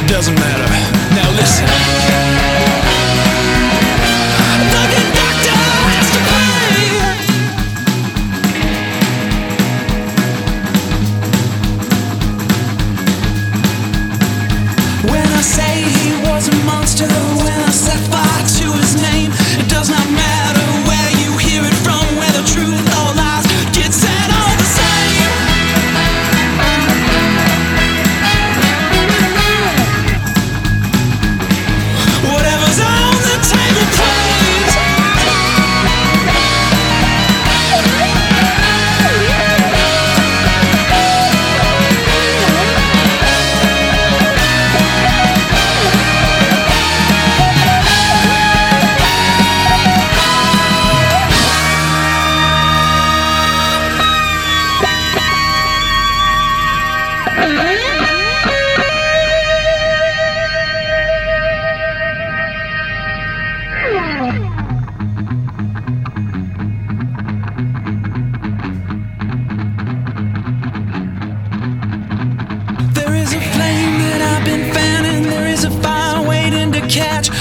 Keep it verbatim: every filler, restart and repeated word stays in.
doesn't matter. Now listen. The conductor has to pay. When I say he was a monster, when I set fire to his name, it does not matter where you hear it from, whether truth or lies, get said all the same. Whatever's on the table, please. There is a flame that I've been fanning, there is a fire waiting to catch.